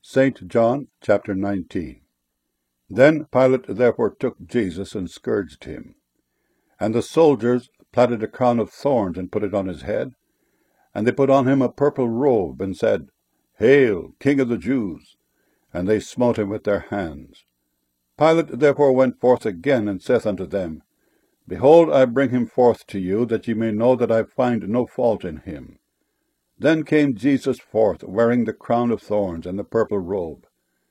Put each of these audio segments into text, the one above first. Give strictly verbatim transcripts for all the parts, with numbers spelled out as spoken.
Saint John chapter nineteen. Then Pilate therefore took Jesus and scourged him. And the soldiers platted a crown of thorns and put it on his head. And they put on him a purple robe, and said, Hail, King of the Jews! And they smote him with their hands. Pilate therefore went forth again, and saith unto them, Behold, I bring him forth to you, that ye may know that I find no fault in him. Then came Jesus forth, wearing the crown of thorns and the purple robe.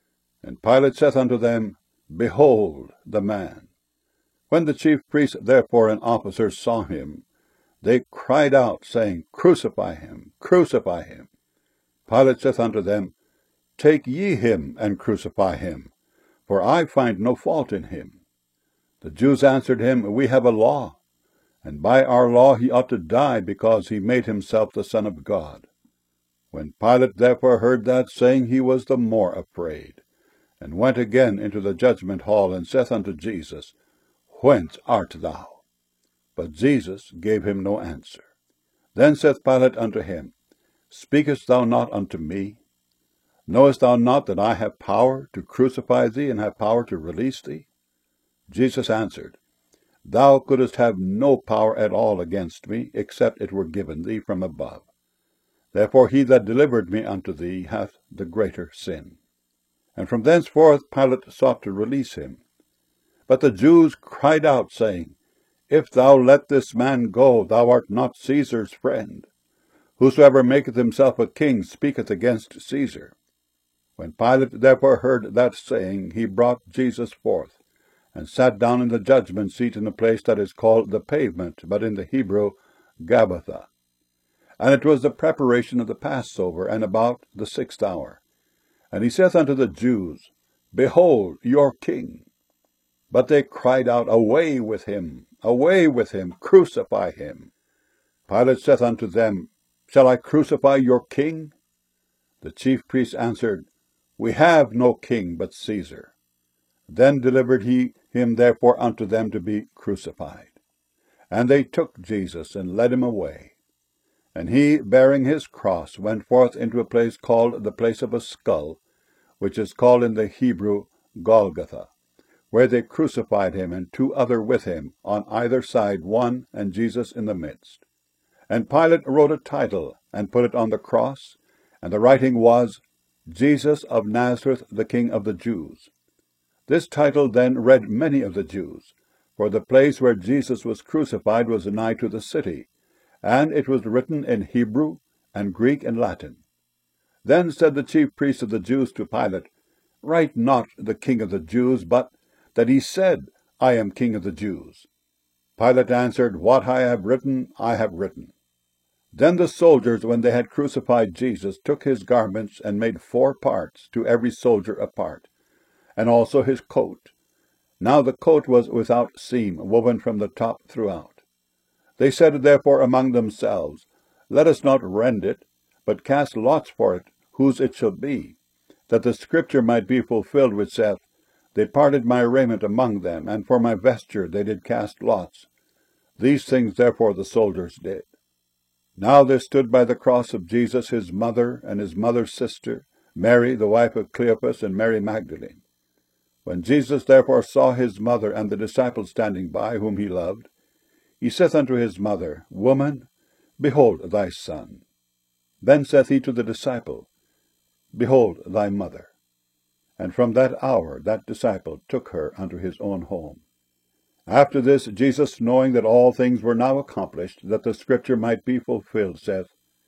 And Pilate saith unto them, Behold the man. When the chief priests therefore and officers saw him, they cried out, saying, Crucify him, crucify him. Pilate saith unto them, Take ye him, and crucify him, for I find no fault in him. The Jews answered him, We have a law, and by our law he ought to die, because he made himself the Son of God. When Pilate therefore heard that saying, he was the more afraid, and went again into the judgment hall, and saith unto Jesus, Whence art thou? But Jesus gave him no answer. Then saith Pilate unto him, Speakest thou not unto me? Knowest thou not that I have power to crucify thee, and have power to release thee? Jesus answered, Thou couldst have no power at all against me, except it were given thee from above. Therefore he that delivered me unto thee hath the greater sin. And from thenceforth Pilate sought to release him. But the Jews cried out, saying, If thou let this man go, thou art not Caesar's friend. Whosoever maketh himself a king speaketh against Caesar. When Pilate therefore heard that saying, he brought Jesus forth, and sat down in the judgment seat in a place that is called the Pavement, but in the Hebrew Gabbatha. And it was the preparation of the Passover, and about the sixth hour. And he saith unto the Jews, Behold your king. But they cried out, Away with him, away with him, crucify him. Pilate saith unto them, Shall I crucify your king? The chief priests answered, We have no king but Caesar. Then delivered he him therefore unto them to be crucified. And they took Jesus, and led him away. And he, bearing his cross, went forth into a place called the place of a skull, which is called in the Hebrew Golgotha, where they crucified him, and two other with him, on either side one, and Jesus in the midst. And Pilate wrote a title, and put it on the cross, and the writing was, Jesus of Nazareth, the King of the Jews. This title then read many of the Jews, for the place where Jesus was crucified was nigh to the city, and it was written in Hebrew, and Greek, and Latin. Then said the chief priests of the Jews to Pilate, Write not the King of the Jews, but that he said, I am King of the Jews. Pilate answered, What I have written, I have written. Then the soldiers, when they had crucified Jesus, took his garments, and made four parts, to every soldier a part, and also his coat. Now the coat was without seam, woven from the top throughout. They said therefore among themselves, Let us not rend it, but cast lots for it, whose it shall be, that the scripture might be fulfilled which saith, They parted my raiment among them, and for my vesture they did cast lots. These things therefore the soldiers did. Now there stood by the cross of Jesus his mother, and his mother's sister, Mary the wife of Cleopas, and Mary Magdalene. When Jesus therefore saw his mother and the disciple standing by, whom he loved, he saith unto his mother, Woman, behold thy son. Then saith he to the disciple, Behold thy mother. And from that hour that disciple took her unto his own home. After this, Jesus, knowing that all things were now accomplished, that the scripture might be fulfilled, saith,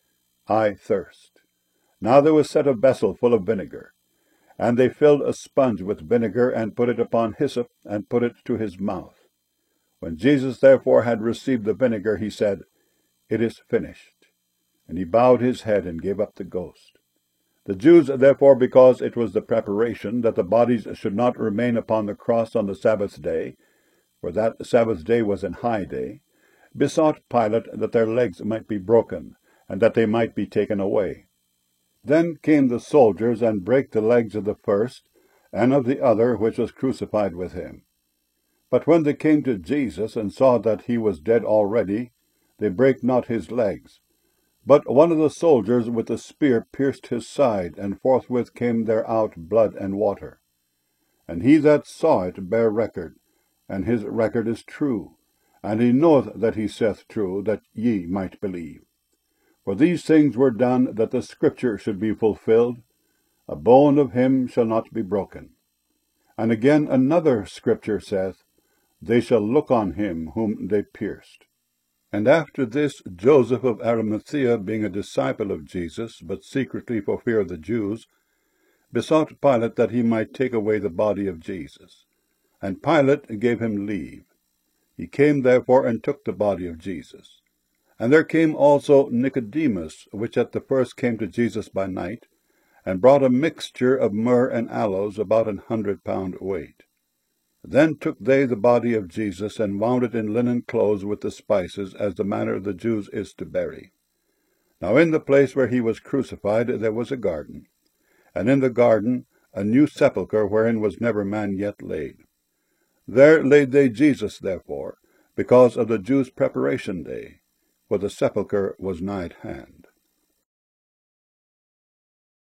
I thirst. Now there was set a vessel full of vinegar, and they filled a sponge with vinegar, and put it upon hyssop, and put it to his mouth. When Jesus therefore had received the vinegar, he said, It is finished. And he bowed his head, and gave up the ghost. The Jews therefore, because it was the preparation, that the bodies should not remain upon the cross on the Sabbath day, for that Sabbath day was an high day, besought Pilate that their legs might be broken, and that they might be taken away. Then came the soldiers, and brake the legs of the first, and of the other which was crucified with him. But when they came to Jesus, and saw that he was dead already, they brake not his legs, But one of the soldiers with a spear pierced his side, and forthwith came there out blood and water. And he that saw it bare record, and his record is true, and he knoweth that he saith true, that ye might believe. For these things were done, that the scripture should be fulfilled, A bone of him shall not be broken. And again another scripture saith, They shall look on him whom they pierced. And after this Joseph of Arimathea, being a disciple of Jesus, but secretly for fear of the Jews, besought Pilate that he might take away the body of Jesus. And Pilate gave him leave. He came therefore and took the body of Jesus. And there came also Nicodemus, which at the first came to Jesus by night, and brought a mixture of myrrh and aloes, about an hundred pound weight. Then took they the body of Jesus, and wound it in linen clothes with the spices, as the manner of the Jews is to bury. Now in the place where he was crucified there was a garden, and in the garden a new sepulchre, wherein was never man yet laid. There laid they Jesus, therefore, because of the Jews' preparation day, for the sepulchre was nigh at hand.